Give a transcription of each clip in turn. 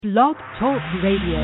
Blog Talk Radio.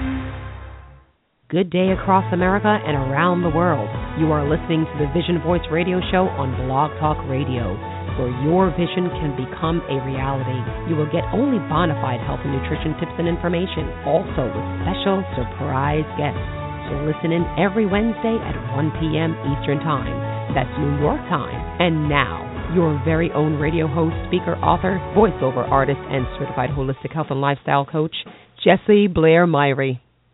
Good day across America and around the world. You are listening to the Vision Voice Radio Show on Blog Talk Radio, where your vision can become a reality. You will get only bona fide health and nutrition tips and information, also with special surprise guests. So listen in every Wednesday at 1 p.m. Eastern Time. That's New York time. And now, your very own radio host, speaker, author, voiceover artist, and certified holistic health and lifestyle coach, Jessie Blair Myrie.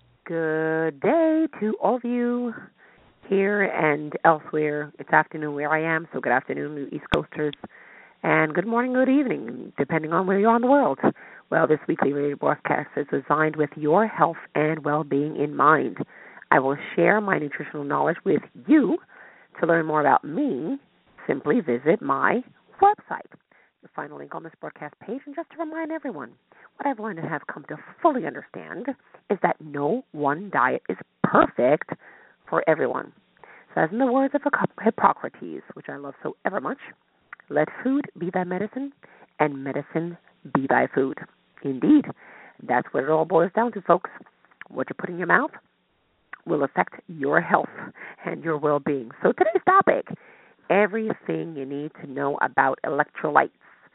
Good day to all of you here and elsewhere. It's afternoon where I am, so good afternoon to East Coasters, and good morning, good evening, depending on where you are in the world. Well, this weekly radio broadcast is designed with your health and well-being in mind. I will share my nutritional knowledge with you. To learn more about me, simply visit my website. You'll find a link on this broadcast page. And just to remind everyone, what I've learned and have come to fully understand is that no one diet is perfect for everyone. So as in the words of Hippocrates, which I love so ever much, let food be thy medicine, and medicine be thy food. Indeed, that's what it all boils down to, folks. What you put in your mouth will affect your health and your well-being. So today's topic, everything you need to know about electrolytes.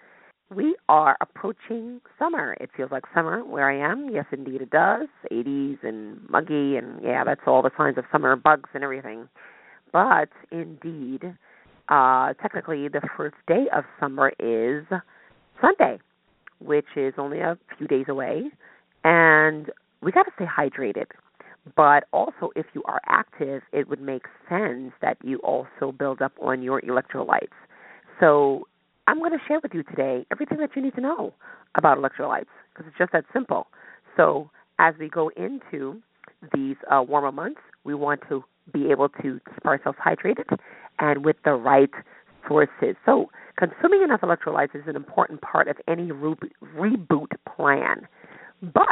We are approaching summer. It feels like summer where I am. Yes, indeed it does. 80s and muggy, and yeah, that's all the signs of summer, bugs and everything. But indeed, technically the first day of summer is Sunday, which is only a few days away. And we got to stay hydrated. But also, if you are active, it would make sense that you also build up on your electrolytes. So I'm going to share with you today everything that you need to know about electrolytes, because it's just that simple. So as we go into these warmer months, we want to be able to keep ourselves hydrated and with the right sources. So consuming enough electrolytes is an important part of any reboot plan. But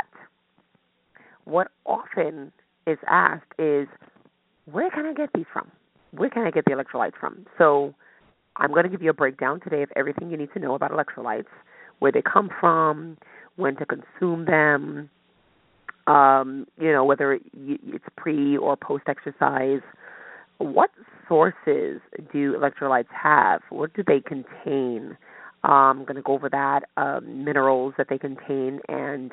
what often is asked is, where can I get these from? Where can I get the electrolytes from? So I'm going to give you a breakdown today of everything you need to know about electrolytes, where they come from, when to consume them, whether it's pre or post-exercise. What sources do electrolytes have? What do they contain? I'm going to go over that, minerals that they contain, and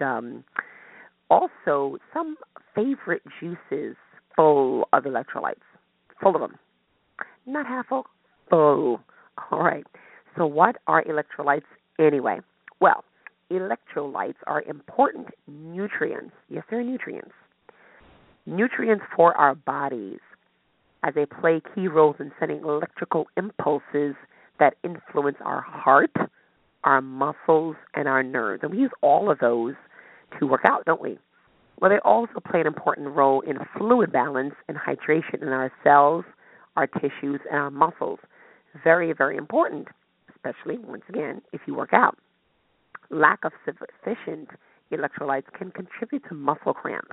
also some favorite juices full of electrolytes, full of them. Not half full, full. All right. So what are electrolytes anyway? Well, electrolytes are important nutrients. Yes, they're nutrients. Nutrients for our bodies, as they play key roles in sending electrical impulses that influence our heart, our muscles, and our nerves. And we use all of those to work out, don't we? Well, they also play an important role in fluid balance and hydration in our cells, our tissues, and our muscles. Very, very important, especially, once again, if you work out. Lack of sufficient electrolytes can contribute to muscle cramps.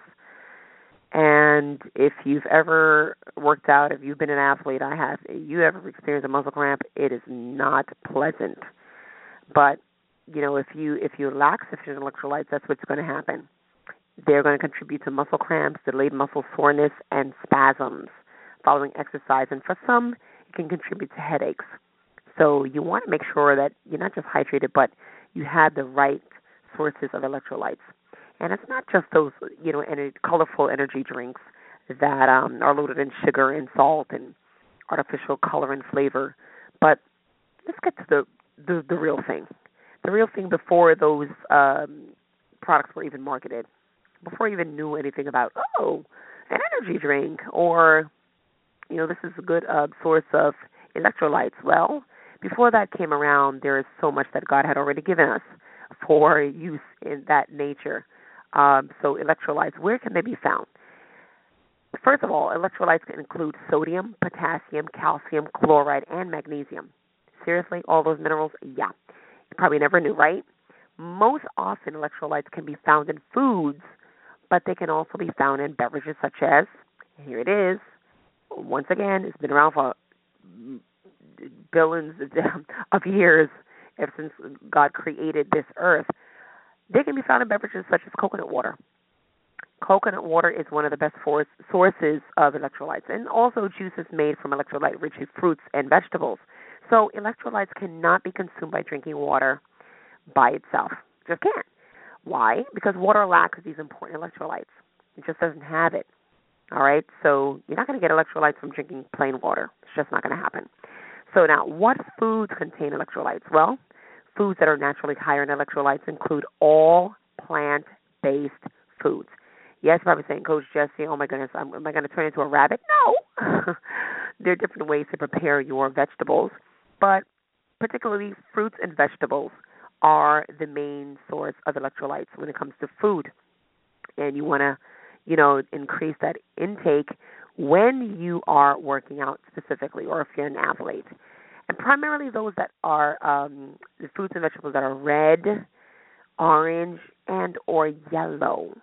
And if you've ever worked out, if you've been an athlete, I have, you ever experienced a muscle cramp, it is not pleasant. But, if you lack sufficient electrolytes, that's what's going to happen. They're going to contribute to muscle cramps, delayed muscle soreness, and spasms following exercise. And for some, it can contribute to headaches. So you want to make sure that you're not just hydrated, but you have the right sources of electrolytes. And it's not just those, colorful energy drinks that are loaded in sugar and salt and artificial color and flavor. But let's get to the real thing. The real thing before those products were even marketed, before you even knew anything about, an energy drink, or, this is a good source of electrolytes. Well, before that came around, there is so much that God had already given us for use in that nature. So electrolytes, where can they be found? First of all, electrolytes can include sodium, potassium, calcium, chloride, and magnesium. Seriously, all those minerals? Yeah. You probably never knew, right? Most often, electrolytes can be found in foods, but they can also be found in beverages such as, here it is, once again, it's been around for billions of years, ever since God created this earth. They can be found in beverages such as coconut water. Coconut water is one of the best sources of electrolytes, and also juices made from electrolyte-rich fruits and vegetables. So electrolytes cannot be consumed by drinking water by itself. Just can't. Why? Because water lacks these important electrolytes. It just doesn't have it. All right? So you're not going to get electrolytes from drinking plain water. It's just not going to happen. So now, what foods contain electrolytes? Well, foods that are naturally higher in electrolytes include all plant-based foods. Yes, you're probably saying, Coach Jessie, oh my goodness, am I going to turn into a rabbit? No. There are different ways to prepare your vegetables, but particularly fruits and vegetables are the main source of electrolytes when it comes to food. And you want to, increase that intake when you are working out specifically, or if you're an athlete. And primarily those that are the fruits and vegetables that are red, orange, and or yellow.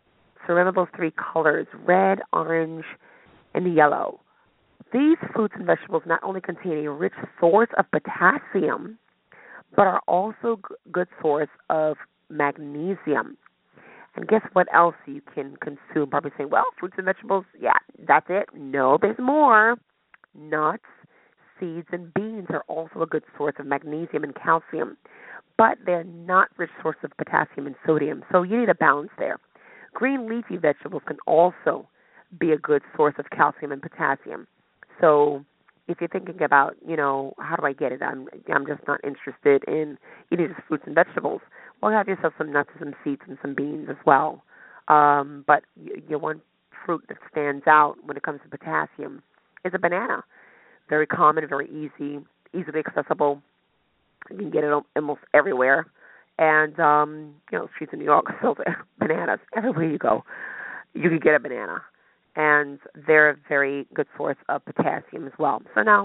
So remember those three colors, red, orange, and yellow. These fruits and vegetables not only contain a rich source of potassium, but are also a good source of magnesium. And guess what else you can consume? Probably saying, well, fruits and vegetables, yeah, that's it. No, there's more. Nuts, seeds, and beans are also a good source of magnesium and calcium, but they're not rich source of potassium and sodium. So you need a balance there. Green leafy vegetables can also be a good source of calcium and potassium. So if you're thinking about, how do I get it? I'm just not interested in eating just fruits and vegetables. Well, have yourself some nuts and some seeds and some beans as well. But your one fruit that stands out when it comes to potassium is a banana. Very common, very easily accessible. You can get it almost everywhere. And, streets in New York sell bananas. Everywhere you go, you can get a banana. And they're a very good source of potassium as well. So now,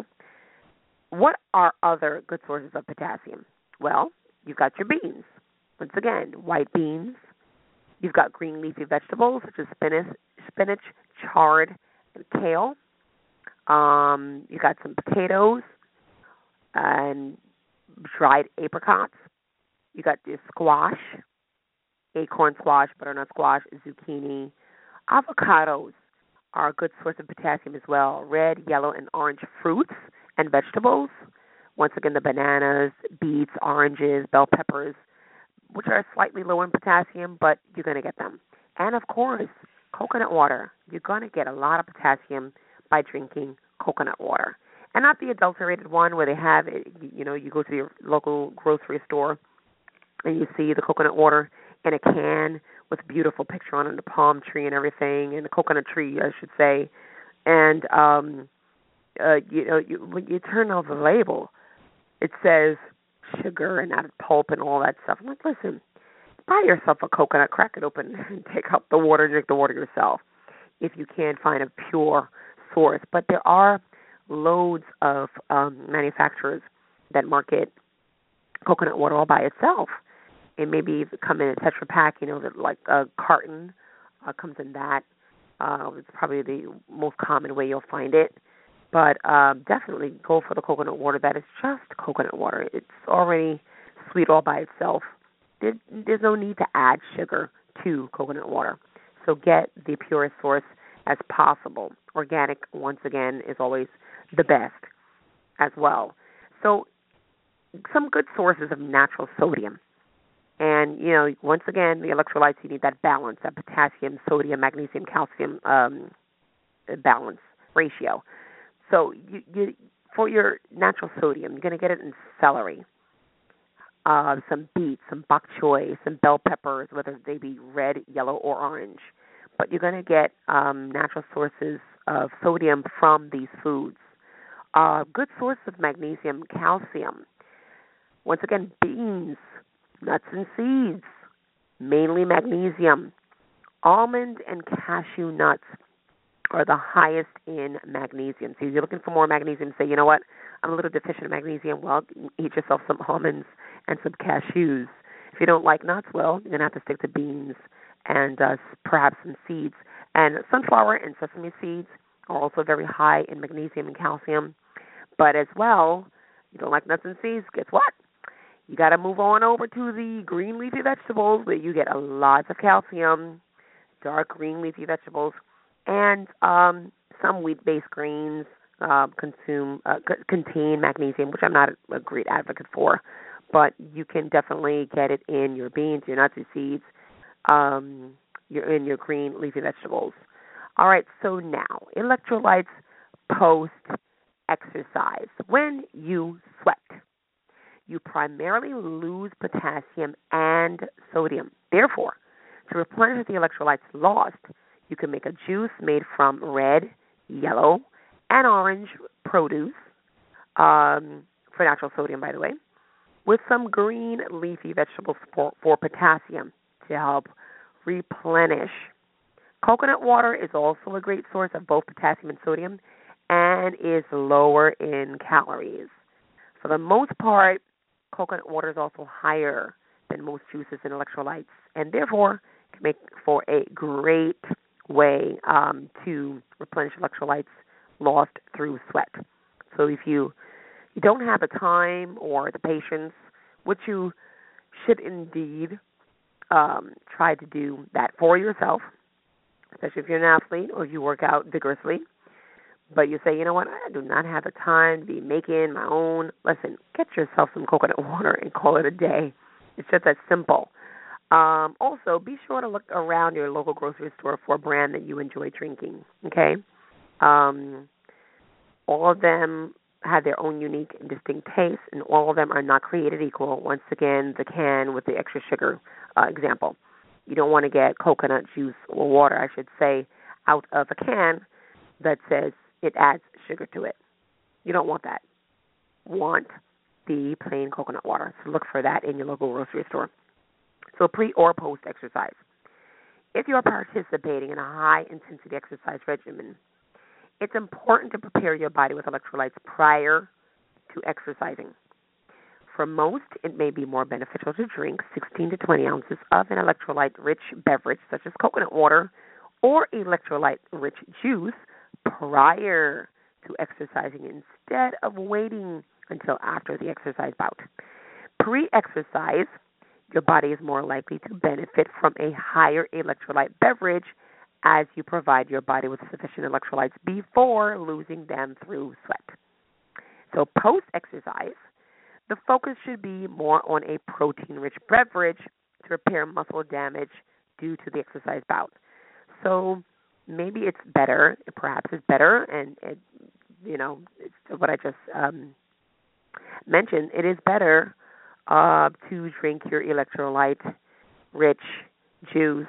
what are other good sources of potassium? Well, you've got your beans. Once again, white beans. You've got green leafy vegetables, such as spinach, chard, and kale. You've got some potatoes and dried apricots. You got the squash, acorn squash, butternut squash, zucchini. Avocados are a good source of potassium as well. Red, yellow, and orange fruits and vegetables. Once again, the bananas, beets, oranges, bell peppers, which are slightly low in potassium, but you're going to get them. And, of course, coconut water. You're going to get a lot of potassium by drinking coconut water. And not the adulterated one where they have, you go to your local grocery store and you see the coconut water in a can with a beautiful picture on it, the palm tree and everything, and the coconut tree, I should say. And, when you turn on the label, it says sugar and added pulp and all that stuff. I'm like, listen, buy yourself a coconut, crack it open, and take out the water, drink the water yourself if you can find a pure source. But there are loads of manufacturers that market coconut water all by itself. It maybe come in a Tetra Pak, like a carton comes in that. It's probably the most common way you'll find it. But definitely go for the coconut water that is just coconut water. It's already sweet all by itself. There's no need to add sugar to coconut water. So get the purest source as possible. Organic, once again, is always the best as well. So some good sources of natural sodium. And, once again, the electrolytes, you need that balance, that potassium, sodium, magnesium, calcium balance ratio. So you for your natural sodium, you're going to get it in celery, some beets, some bok choy, some bell peppers, whether they be red, yellow, or orange. But you're going to get natural sources of sodium from these foods. Good source of magnesium, calcium. Once again, beans, nuts and seeds, mainly magnesium. Almond and cashew nuts are the highest in magnesium. So if you're looking for more magnesium, say, you know what, I'm a little deficient in magnesium. Well, eat yourself some almonds and some cashews. If you don't like nuts, well, you're going to have to stick to beans and perhaps some seeds. And sunflower and sesame seeds are also very high in magnesium and calcium. But as well, you don't like nuts and seeds, guess what? You got to move on over to the green leafy vegetables where you get a lot of calcium, dark green leafy vegetables, and some wheat-based grains contain magnesium, which I'm not a great advocate for, but you can definitely get it in your beans, your nuts, your seeds, in your green leafy vegetables. All right, so now electrolytes post-exercise. When you sweat, you primarily lose potassium and sodium. Therefore, to replenish the electrolytes lost, you can make a juice made from red, yellow, and orange produce, for natural sodium, by the way, with some green leafy vegetables for potassium to help replenish. Coconut water is also a great source of both potassium and sodium and is lower in calories. For the most part, coconut water is also higher than most juices in electrolytes, and therefore can make for a great way to replenish electrolytes lost through sweat. So if you don't have the time or the patience, which you should indeed try to do that for yourself, especially if you're an athlete or if you work out vigorously. But you say, you know what, I do not have the time to be making my own. Listen, get yourself some coconut water and call it a day. It's just that simple. Also, be sure to look around your local grocery store for a brand that you enjoy drinking, okay? All of them have their own unique and distinct taste, and all of them are not created equal. Once again, the can with the extra sugar example. You don't want to get coconut juice or water, I should say, out of a can that says it adds sugar to it. You don't want that. Want the plain coconut water. So look for that in your local grocery store. So pre or post exercise. If you're participating in a high-intensity exercise regimen, it's important to prepare your body with electrolytes prior to exercising. For most, it may be more beneficial to drink 16 to 20 ounces of an electrolyte-rich beverage, such as coconut water or electrolyte-rich juice, prior to exercising instead of waiting until after the exercise bout. Pre-exercise, your body is more likely to benefit from a higher electrolyte beverage as you provide your body with sufficient electrolytes before losing them through sweat. So post-exercise, the focus should be more on a protein-rich beverage to repair muscle damage due to the exercise bout. So maybe it's better, perhaps it's better, and it's what I just mentioned. It is better to drink your electrolyte-rich juice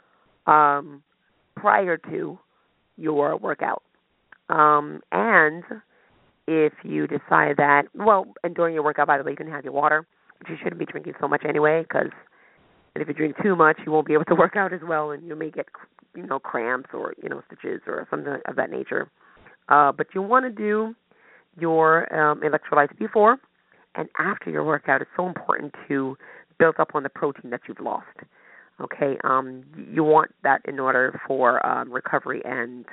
prior to your workout. And if you decide that, and during your workout, by the way, you can have your water, but you shouldn't be drinking so much anyway, because if you drink too much, you won't be able to work out as well, and you may get, cramps or, stitches or something of that nature. But you want to do your electrolytes before and after your workout. It's so important to build up on the protein that you've lost. Okay, you want that in order for recovery and,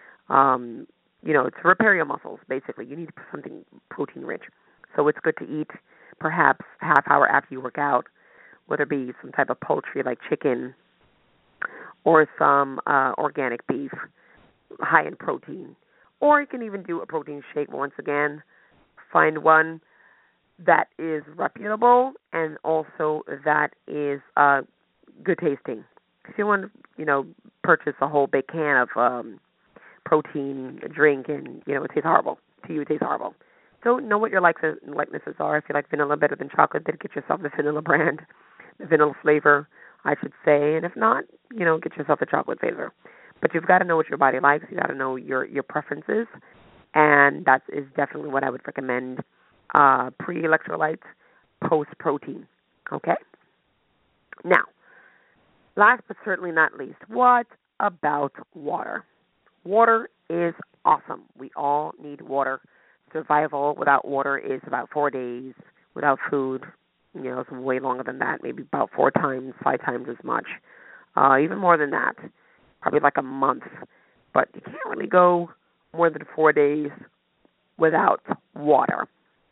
to repair your muscles, basically. You need something protein-rich. So it's good to eat perhaps half hour after you work out, whether it be some type of poultry like chicken or some organic beef, high in protein. Or you can even do a protein shake once again. Find one that is reputable and also that is good tasting. If you want to, purchase a whole big can of protein drink and, it tastes horrible. To you, it tastes horrible. So know what your likes and likenesses are. If you like vanilla better than chocolate, then get yourself the vanilla brand, the vanilla flavor, I should say. And if not, get yourself the chocolate flavor. But you've got to know what your body likes. You've got to know your preferences. And that is definitely what I would recommend, pre-electrolytes, post-protein. Okay? Now, last but certainly not least, what about water? Water is awesome. We all need water. Survival without water is about 4 days. Without food, it's way longer than that, maybe about 4 times, 5 times as much. Even more than that, probably like a month. But you can't really go more than 4 days without water.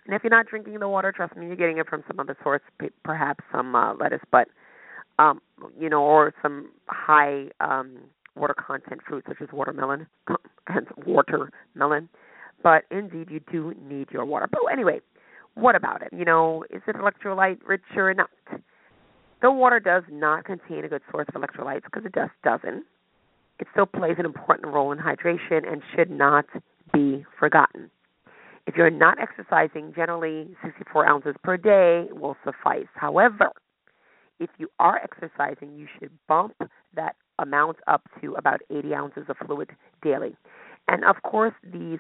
And if you're not drinking the water, trust me, you're getting it from some other source, perhaps some lettuce, but or some high water content fruits such as watermelon, hence watermelon. But indeed, you do need your water. But anyway, what about it? Is it electrolyte rich or not? The water does not contain a good source of electrolytes because it just doesn't. It still plays an important role in hydration and should not be forgotten. If you're not exercising, generally 64 ounces per day will suffice. However, if you are exercising, you should bump that amount up to about 80 ounces of fluid daily. And of course, these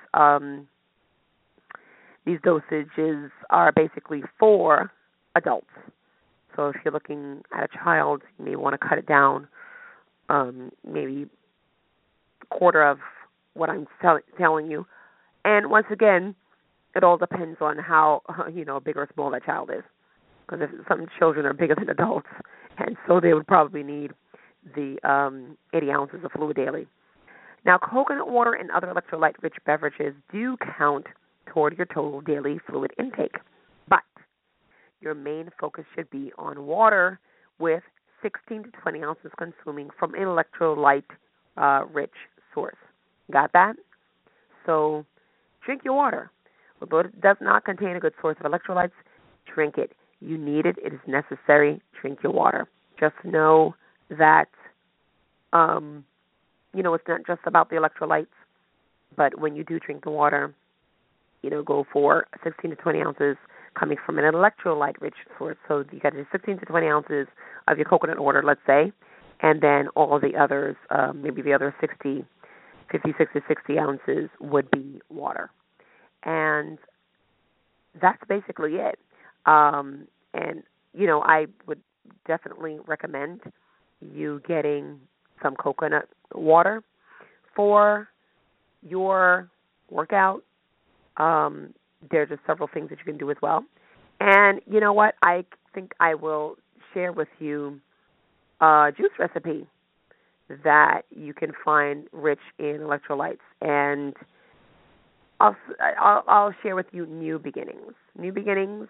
dosages are basically for adults. So if you're looking at a child, you may want to cut it down, maybe a quarter of what I'm telling you. And once again, it all depends on how big or small that child is. Because some children are bigger than adults, and so they would probably need the 80 ounces of fluid daily. Now, coconut water and other electrolyte-rich beverages do count toward your total daily fluid intake, but your main focus should be on water with 16 to 20 ounces consuming from an electrolyte-rich source. Got that? So drink your water. Although it does not contain a good source of electrolytes, drink it. You need it. It is necessary. Drink your water. Just know that, it's not just about the electrolytes, but when you do drink the water, go for 16 to 20 ounces coming from an electrolyte-rich source. So you got 16 to 20 ounces of your coconut water, let's say, and then all the others, maybe the other 56 to 60 ounces would be water. And that's basically it. I would definitely recommend you getting some coconut water for your workout. There's just several things that you can do as well. And you know what? I think I will share with you a juice recipe that you can find rich in electrolytes. And I'll share with you new beginnings. New beginnings.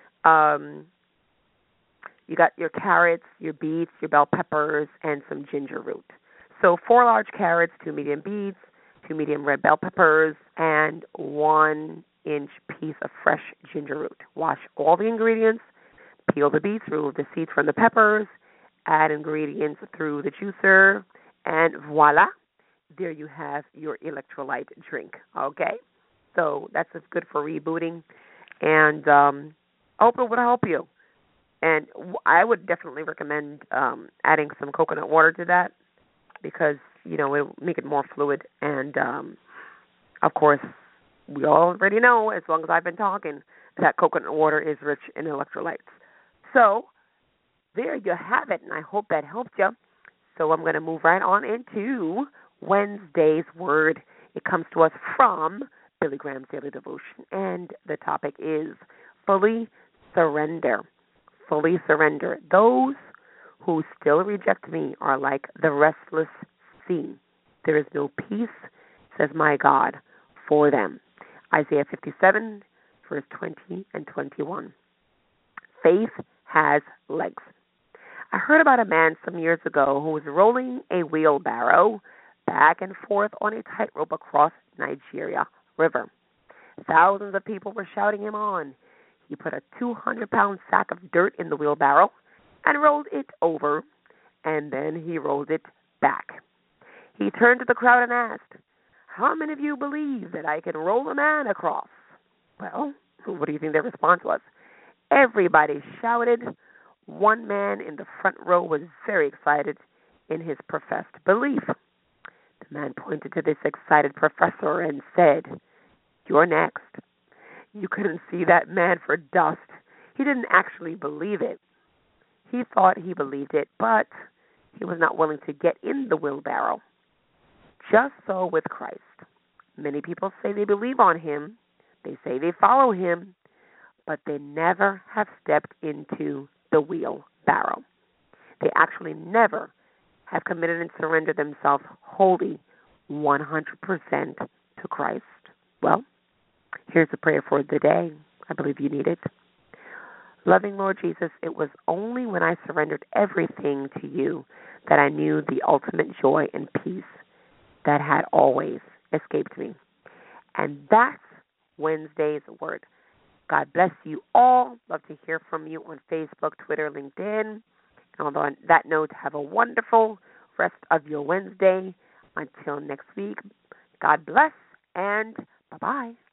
You got your carrots, your beets, your bell peppers, and some ginger root. So 4 large carrots, 2 medium beets, 2 medium red bell peppers, and 1-inch piece of fresh ginger root. Wash all the ingredients, peel the beets, remove the seeds from the peppers, add ingredients through the juicer, and voila, there you have your electrolyte drink. Okay? So that's just good for rebooting, and I hope it would help you. And I would definitely recommend adding some coconut water to that because, it will make it more fluid. And, of course, we already know, as long as I've been talking, that coconut water is rich in electrolytes. So there you have it, and I hope that helped you. So I'm going to move right on into Wednesday's word. It comes to us from Billy Graham's Daily Devotion, and the topic is fully surrender. Fully surrender. Those who still reject me are like the restless sea. There is no peace, says my God, for them. Isaiah 57, verse 20 and 21. Faith has legs. I heard about a man some years ago who was rolling a wheelbarrow back and forth on a tightrope across Nigeria River. Thousands of people were shouting him on. He put a 200-pound sack of dirt in the wheelbarrow and rolled it over, and then he rolled it back. He turned to the crowd and asked, "How many of you believe that I can roll a man across?" Well, what do you think their response was? Everybody shouted. One man in the front row was very excited in his professed belief. The man pointed to this excited professor and said, "You're next." You couldn't see that man for dust. He didn't actually believe it. He thought he believed it, but he was not willing to get in the wheelbarrow. Just so with Christ. Many people say they believe on him. They say they follow him, but they never have stepped into the wheelbarrow. They actually never have committed and surrendered themselves wholly, 100% to Christ. Well, here's a prayer for the day. I believe you need it. Loving Lord Jesus, it was only when I surrendered everything to you that I knew the ultimate joy and peace that had always escaped me. And that's Wednesday's word. God bless you all. Love to hear from you on Facebook, Twitter, LinkedIn. And on that note, have a wonderful rest of your Wednesday. Until next week, God bless and bye-bye.